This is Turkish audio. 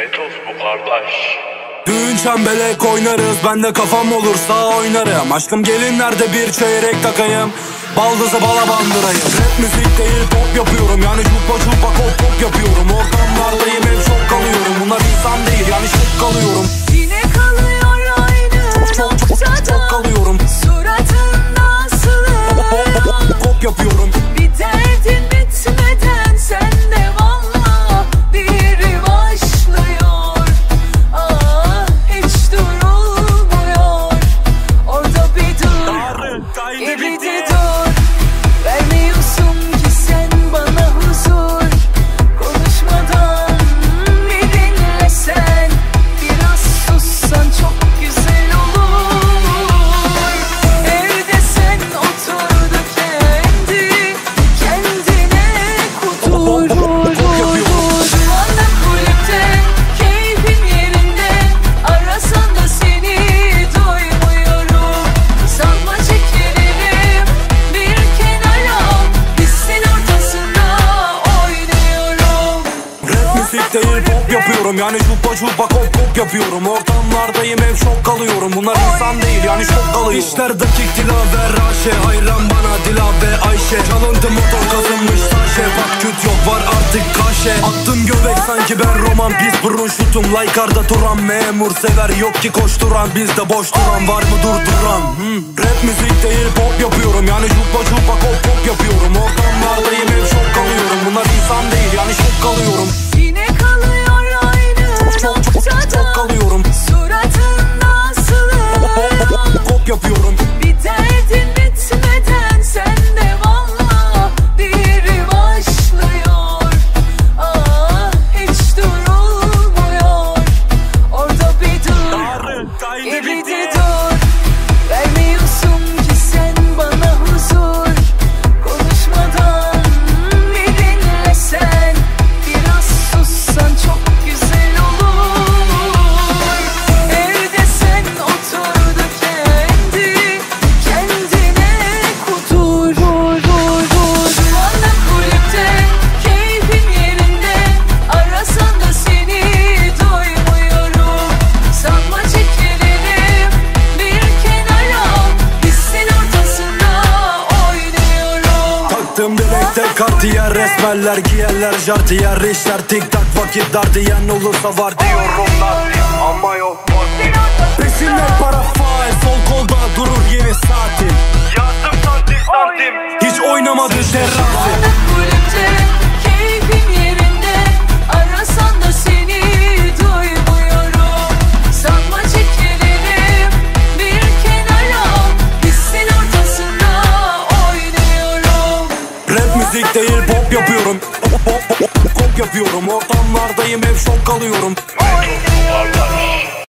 Mentos bu kardeş. Düğün çembelek oynarız, ben de kafam olursa oynarım. Aşkım gelinlerde bir çeyrek takayım, baldızı bala bandırayım. Rap müzik değil pop yapıyorum, yani çupa çupa kop kop yapıyorum. Ortamlardayım hep şok kalıyorum, bunlar insan değil yani şok kalıyorum. Yine kalıyor aynı noktada, kalıyorum. Suratında asılı Kop yapıyorum. bir derdin bitmeden sende valla biri başlıyor. Hiç durulmuyor. Orada bir dur, geride dur. Vermiyorsun ki sen bana huzur. Konuşmadan bir dinlesen, biraz sussan çok güzel olur. Evde sen otur da kendine kudur. Anda kulüpte keyfin yerinde, arasan da seni duymuyorum. Sanma çekilirim bir kenara, pistin ortasında oynuyorum. Rap müzik değil pop yapıyorum, yani çupa çupa kop kop yapıyorum. Ortamlardayım hep şok kalıyorum, bunlar insan değil yani şok kalıyorum. İşler dakik Dilaver Raşe, hayran bana Dila ve Ayşe. Çalıntı motor kazınmış taşe, bak küt yok var artık kaşe. Attım göbek sanki ben roman, pis burun şutum Laykar'da Turan. Memur sever yok ki koşturan, bizde boş duran var mı durduran? Rap müzik değil pop yapıyorum, yani çupa çupa kop kop yapıyorum. Ortamlardayım hep şok kalıyorum, bunlar insan değil yani şok kalıyorum. Yine kalıyor aynı noktada, kalıyorum. Suratında asılı Kop yapıyorum. bir derdin bitmeden sende valla biri başlıyor. Hiç durulmuyor. Orada bir dur, geride dur. Vermiyorsun ki sen bana huzur. Konuşmadan bir dinlesen, biraz sussan çok güzel olur. Evde sen otur da kendine kudur. Anda kulüpte keyfin yerinde, arasan da seni duymuyorum. Sanma çekilirim bir kenara, pistin ortasında oynuyorum. Taktım bilekte Cartier, resmeller giyerler jartiyer. İşler tik tak vakit dar diyen olursa var diyorum da ama yok. Peşinde para faal, sol kolda durur yeni saatin. Yazdım santim santim. Hiç oynamadı terazi. Anda kulüpte keyfin yerinde, arasan da seni duymuyorum. Sanma çekilirim bir kenara, pistin ortasında oynuyorum. Rap müzik değil pop yapıyorum, kop yapıyorum. Ortamlardayım hep şok kalıyorum. Mentos bu kardeş.